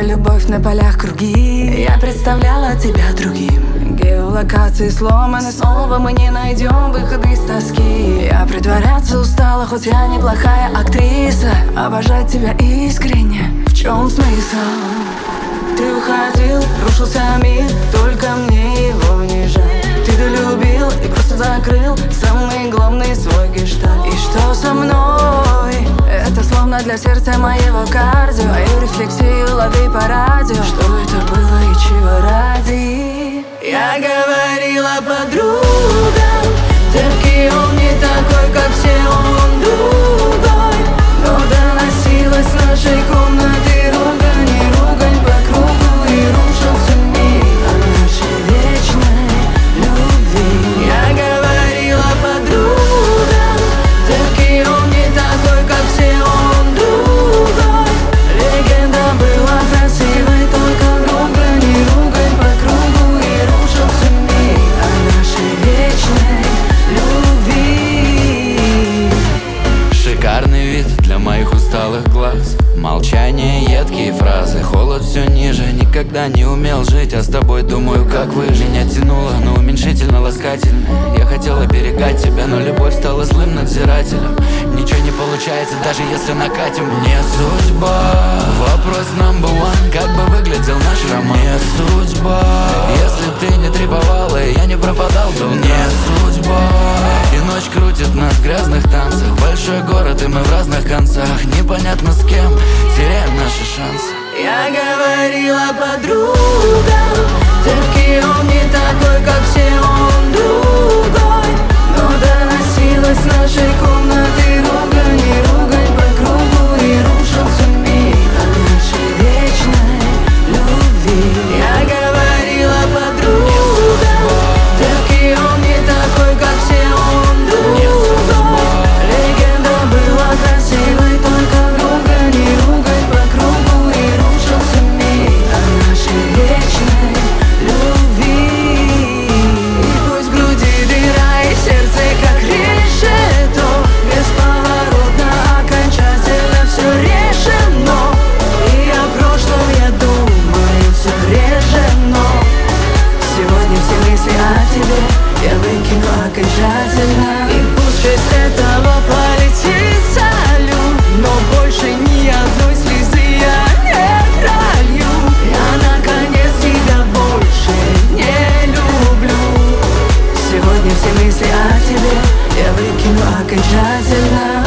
любовь на полях круги. Я представляла тебя другим. Геолокации сломаны, снова мы не найдем выхода из тоски. Я притворяться устала, хоть я неплохая актриса. Обожать тебя искренне, в чем смысл? Ты уходил, рушился мир, только мне его не жаль. Ты долюбил и просто закрыл самый главный свой гештальт. И что со мной? Это словно для сердца моего кардио. Мою рефлексию лови по радио. Что это было и чего ради? Я говорила подругам: девки, он не такой, как все, он другой. Но доносилась с нашей комнаты ругань по кругу. И рушился мир о нашей вечной любви. Я говорила подругам: девки, он не такой, как все, он другой. Легенда была красивой, только ругань по кругу. И рушился мир о нашей вечной любви. Шикарный вид для моих усталых глаз. Молчание, едкие фразы, холод все ниже. Никогда не умел жить, а с тобой думаю, как выжить. Меня тянуло, но уменьшительно-ласкательно. Я хотел оберегать тебя, но любовь стала злым надзирателем. Ничего не получается, даже если накатим. Не судьба. Вопрос number one: как бы выглядел наш роман? Не судьба. Если ты не требовала, и я не пропадал, то не судьба. И ночь крутит нас в грязных танцах. Большой город, и мы в разных концах. Непонятно с кем, теряем наши шансы. Я говорила подругам: девки, он не такой, как все, он другой. Но доносилась с нашей комнаты ругань по кругу. И рушился мир о нашей вечной любви. Я говорила подругам: девки, он не такой, как все, он другой. Легенда была красивой, только ругань по кругу. И рушился мир о нашей вечной любви. И пусть в груди дыра и сердце как решето, бесповоротно, окончательно все решено. И о прошлом я думаю все реже, но сегодня все мысли о тебе я выкину окончательно. И пусть часть этого полетит салют, но больше ни одной слезы я не пролью. Я наконец тебя больше не люблю. Сегодня все мысли о тебе я выкину окончательно.